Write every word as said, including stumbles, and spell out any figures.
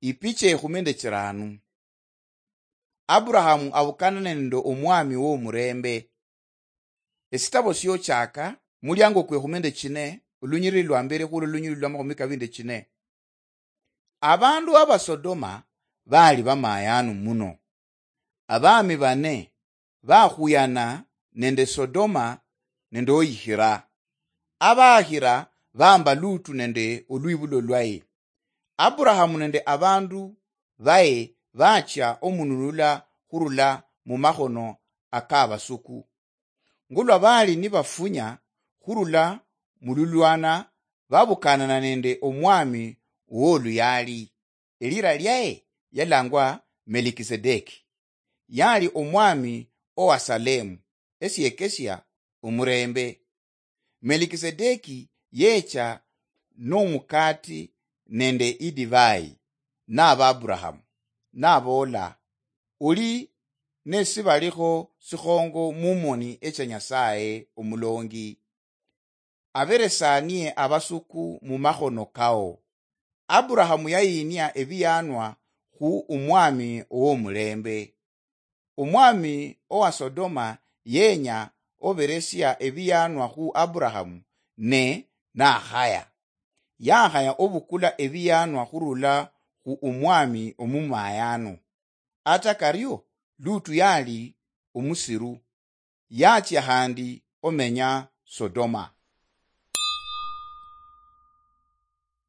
Ipicha ekhumende chiranu. Aburahamu awukana nendo omwami wo murembe. Esitabo siyo chaka mulyango kwe khumende chine ulunyiri lwa mbere khulu ulunyiri lwa makhumi kabinde chine. Abandu aba Sodoma bali bamayanu muno. Abami bane bakhuyana nende Sodoma nende oyihira. Abahira bamba Lutu nende olwibulo lwaye. Aburahamu nende abandu baye bacha omunulula khurula mu makhono akabasuku. Ngulwa bali nibafunya khurula mululwana babukanana nende omwami w'oluyali. Elira lyaye yalangwa Melikisedeki. Yali omwami owa Salemu esiyekesya omurembe. Melikisedeki yecha n'omukati nende idivayi naba Aburahamu nabola uli nesibalikho sikhongo mumoni echa Nyasaye omulongi. Aberesanie abasuku mu makhono kao. Aburahamu yayinia ebiyanwa khu umwami ow'omulembe. Umwami owa Sodoma yenya oberesya ebiyanwa khu Aburahamu ne nakhaya. Yakhaya obukula ebiyanwa khurula khu umwami omumayano. Ata karyo Lutu yali umusiru. Yachya handi omenya Sodoma.